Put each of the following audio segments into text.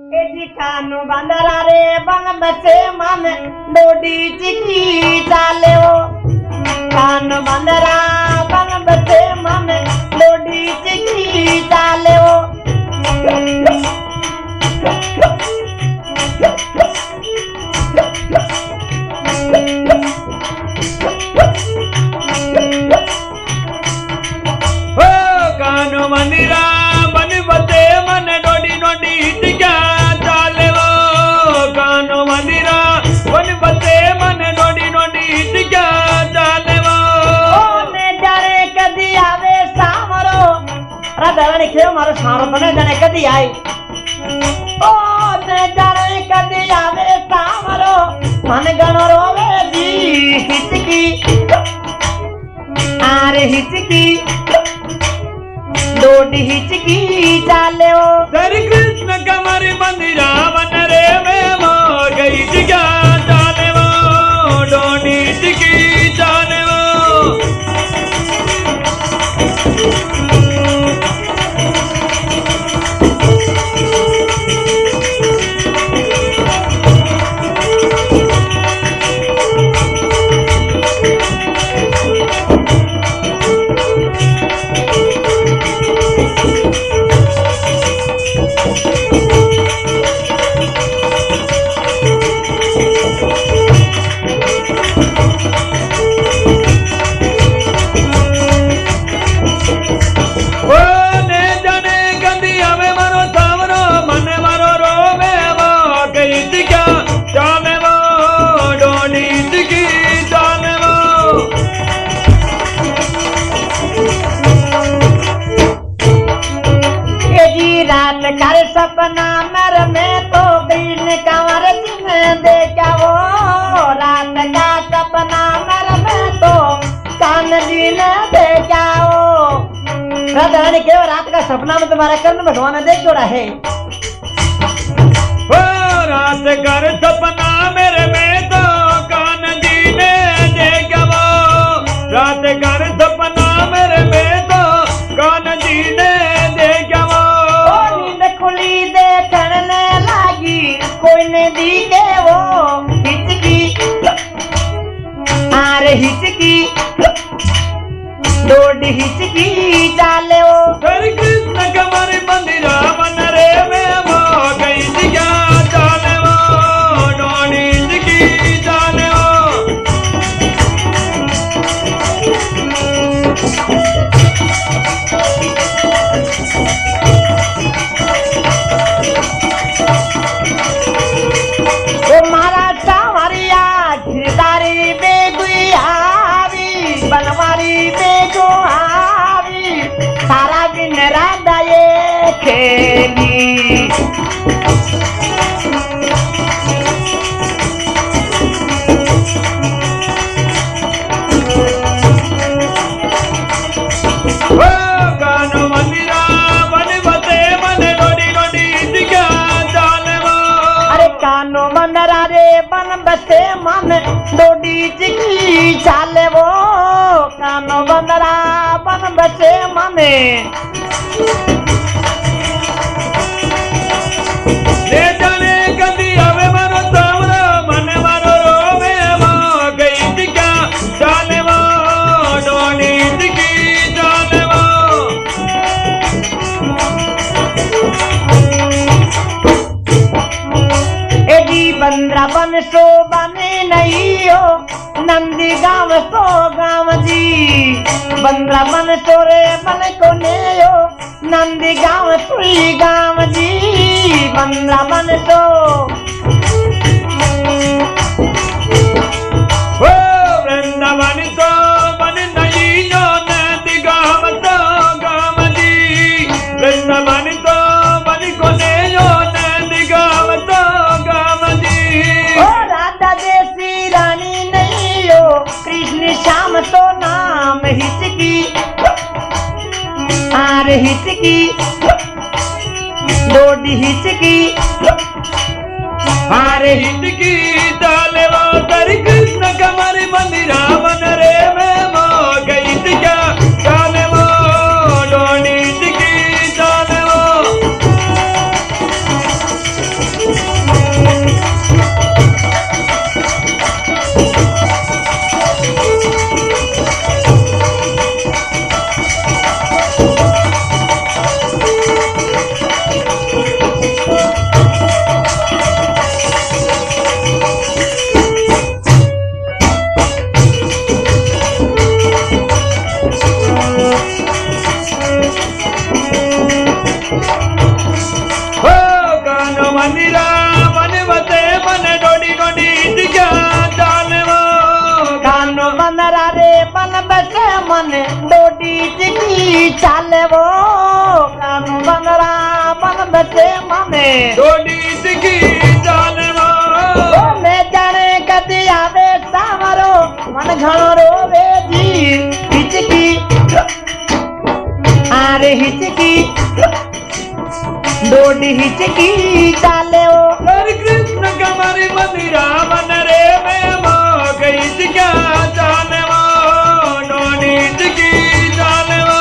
कानू बंदरा रे बन बचे मन डोडी चिकी चाले वो कानू बंदरा बन बचे मन डोडी चिकी चाले वो कानू बंदरा बन बचे मन डोडी डोडी चिका चाले वो कानू बंदरा बन बचे मन डोडी डोडी चिका चाले वो ने जाने कदी आवे सामरो राधारानी खेव मारो सारो बने जाने कदी आई ओ ने जाने कदी आवे सामरो मन गण रोवे जी हिचकी आरे हिचकी डोडी हिचकी चाले ओ श्री कृष्ण कमर बंदिरा बन रे में वो गई चिका चाले वो डोडी चिकी चाले वो कर सपना मर में तो बीन कंवर जिन देखा वो रात का सपना मर में तो कान जी ने देखा वो राधारानी के रात का सपना में तुम्हारा कर्ण भगवान ने देख जोड़ा है रात कर सपना मेरे में तो कान जी ने देखा वो रात कर सपना मेरे में तो कान जी ने देखा वो खुली देखने लागी कोई ने दी के वो हिचकी आरे हिचकी डोडी हिचकी चाले वो श्री कृष्ण कमर बंदिरा बन रे में वो गई चिका चाले वो डोडी चिकी चाले वो बनवारी बेगो आवी सारा दिन राधा ये खेली कानू बंदिरा बन बचे मन डोडी डोडी चिका चाले वो अरे कानू बंदरा रे बन बचे मन डोडी चिकी चाले वो कानो बंदरा बन बचे मने ले जाने कदी आवे मारो सावरा मन मारो रोवे वो गई चिका चाले वो डोडी चिकी चाले वो एडी बंदरा बन सो बने नहीं हो नंदी गाँव सो गाँव जी बंदरा बन सोरे बन को नेयो नंदी गाँव सुई गाँव जी बंदरा बन सो वृंदावन तो बन नहीं जो नंदी गाँव तो गाँव जी वृंदावन तो बन को नेयो नंदी गाँव तो गाँव जी ओ राधा देसी रानी नहीं हो कृष्ण श्याम तो नाम हिचकी आर हिचकी डोडी हिचकी आर हिचकी चाले वो श्री कृष्ण कमर बंदिरा बन रे में वो गई चिका चाले वो डोडी चिकी चाले वो मन डोडी चिकी चाले वो कानू बनरा बन बचे मने डोडी चिकी चाले वो मैं जाने कदी आवे सावरो मन घणो रोवे जी हिचकी अरे हिचकी डोडी हिचकी चाले वो हरे कृष्ण कमरी मंदिरा मन रे में वो गई क्या जाने वो डोडी चिकी चाले वो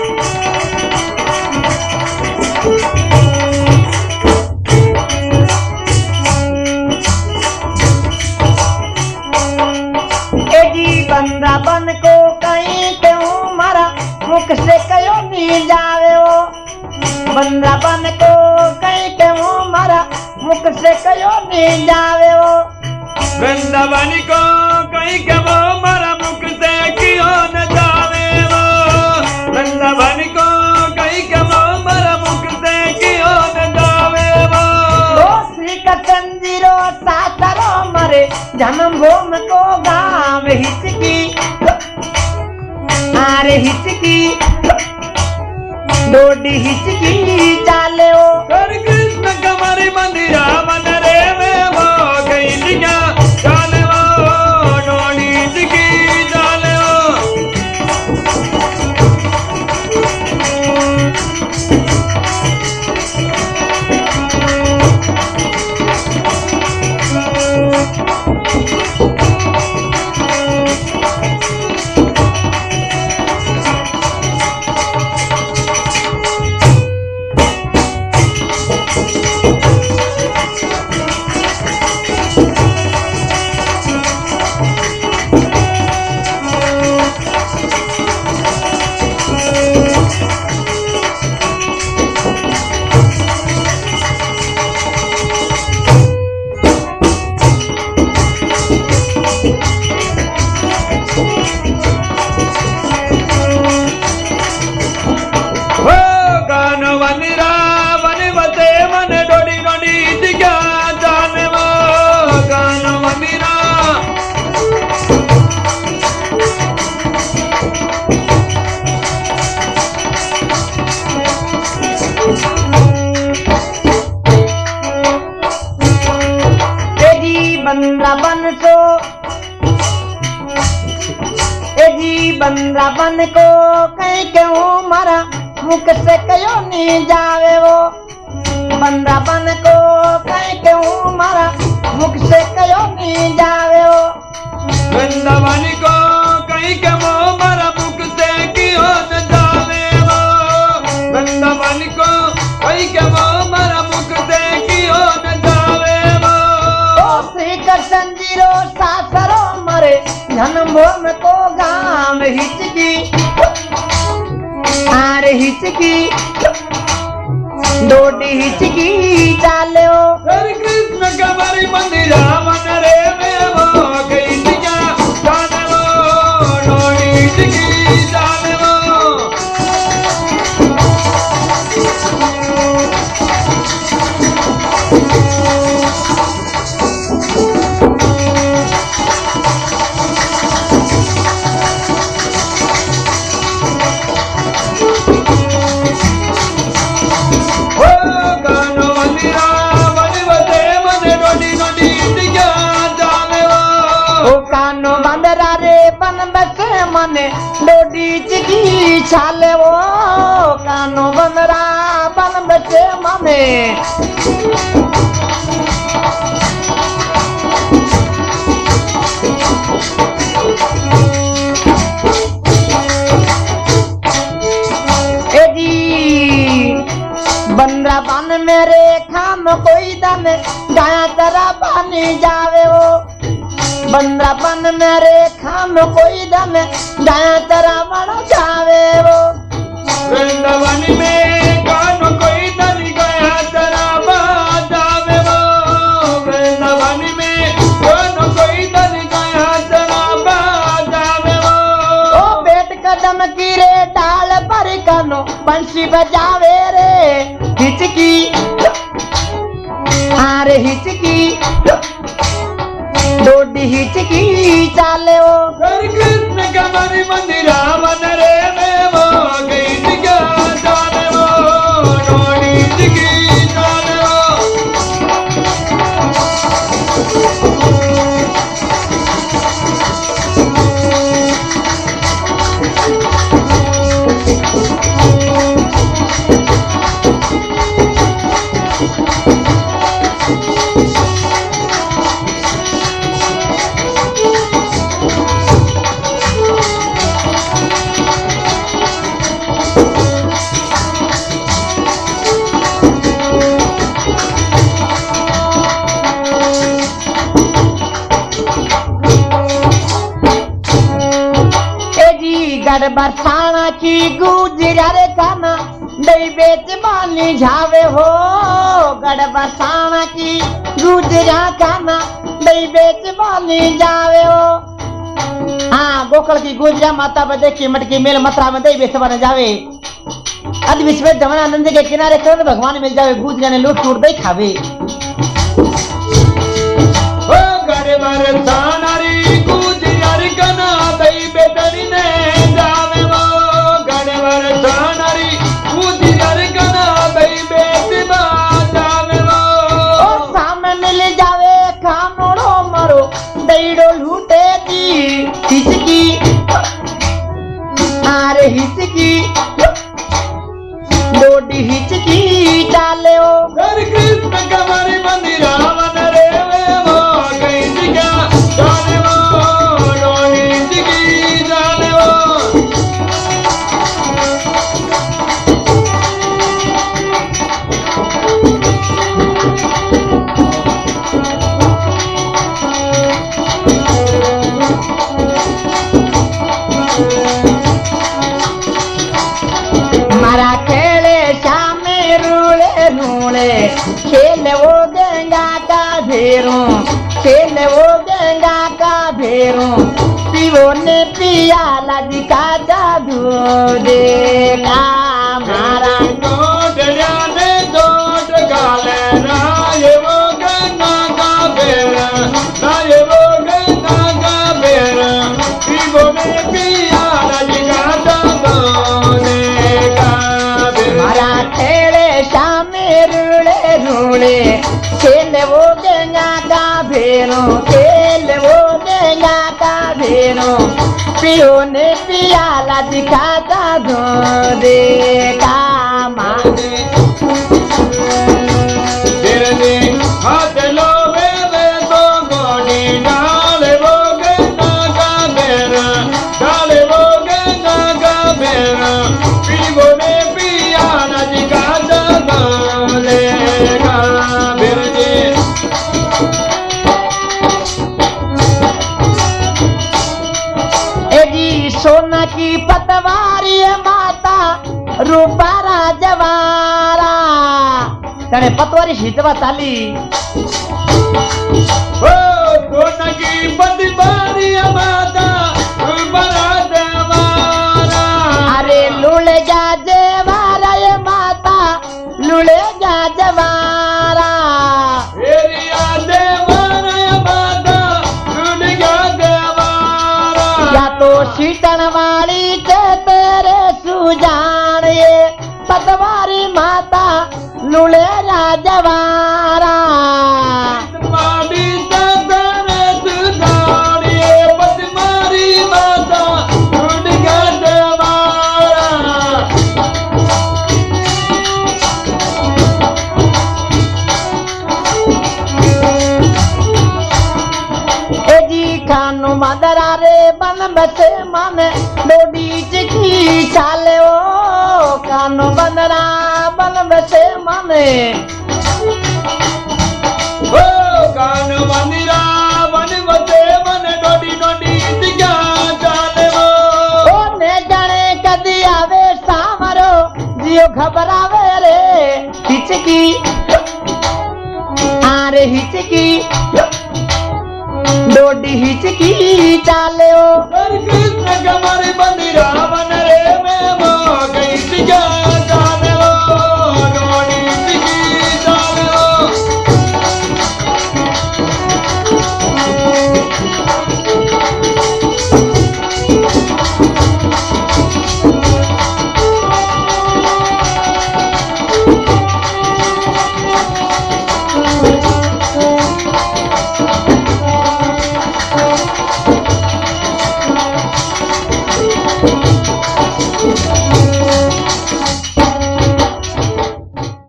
बंदा बन को कहीं क्यों मरा मुख से कयो नहीं जावे वो बंदा बन को कहीं क्यों मरा मुख से कयो नहीं जावे वो वृंदावन को कहीं के वो मरा मुख से क्यों न जावे वो वृंदावन को कहीं के वो मरा मुख से क्यों न जावे वो श्री कृष्ण जीरो सातरो मरे जन्म भूम को गाँव हिचकी अरे हिचकी डोडी हिचकी चाले वो हरे कृष्ण कमरी मंदिरा मन रे में वो गई दिया चाले वो डोडी चिकी चाले वो बंदावन सो बंदावन को कहीं क्यों मरा मुख से कयो नहीं जावे वो बंदावन को कहीं क्यों मरा मुख से कयो नहीं जावे वो वृंदावन को कहीं के वो मरा मुख से क्यों न जावे वो वृंदावन को कहीं के वो मरा मुख से क्यों न जावे वो श्री कृष्ण जीरो सासरो मरे जन्म भूम को गाँव हिचकी अरे हिचकी डोडी हिचकी चाले वो हरे कृष्ण कमरी मंदिरा मन रे में वो गई दिया चाले वो डोडी चिकी चाले वो मने डोडी चिकी छाले वो कानो बनरा बन बचे मने बंदरा बन मेरे खाम कोई दम गाया तरा पानी जावे वो बंदरा बन मेरे खाम कोई दम गाया तरा बन जावे वो वृंदावन में कौन कोई दम गाया तरा बन जावे वो वृंदावन में कौन कोई दम गाया तरा बन जावे वो ओ बेट कदम की रे डाल पर कनो बंसी बजावे रे हिचकी अरे हिचकी डोडी हिचकी चाले ओ हरे कृष्ण कमर मंदिरा मन रे में वो गई क्या जाने वो डोडी जिगी जाने वो बरसाना की गुजर खाना दई बेच बाली झावे हो गड़ बरसाना की गुजरा खाना दई बेच बाली जावे हो हाँ गोकल की गुजरा माता बदे की मटकी मेल मथुरा में दई बेच बन जावे अद विश्व जमनानंद के किनारे करो तो भगवान मिल जावे गुजरा ने लूट टूट दई खावे ओ गड़ बरसाना री गुजर कना दई बेटनी ने हिचकी अरे हिचकी डोडी हिचकी डाले ओ हरे कृष्ण कमर मंदिरा मन रे वो गई क्या जाने वो डोडी हिचकी जाने वो खेल वो गंगा का भेरों खेल वो गंगा का भेरों पीवो ने पिया लजी का जादू देखा मारा डोडया ने डोड गाले राये वो गंगा का भेरा राये वो गंगा का भेरा पीवो ने पिया लजी का जादू देखा मारा खेले शामे रूले खेल वो गंगा का भेरों खेल वो गंगा का भेरों पियो ने पियाला दिखाता दो देखा माने हाथ लो वे तो गोडी डाले वो गंगा का भेरा डाले वो गंगा का भेरा पीवो ने पियाला दिखाता दो देखा सोना की पतवारी माता रूपा राजवारा तने पतवारी सीतवा चाली ओ सोना की पतवारी माता रूपा राजवारा अरे लुले जा जेवारा ये माता लुले जा जवारा एरिया देवारा ये माता लुले जा देवारा या तो सीटन वाली के तेरे सुजान ये पतवारी माता लुले राजवारा माडी तेरे सुजान ये पतवारी माता लुले जा देवारा खानु मदरा रे बन बसे मन डोडी चिकी चाले ओ कानु बंदरा बन बसे मन ओ कानु बंदरा बन बसे मन डोडी डोडी चिका चाले ओ ने जाने कदी आवे सामरो जियो घबरावे रे हिचकी आरे हिचकी डोडी हिचकी चाले ओ कृष्ण कमर बंदिरा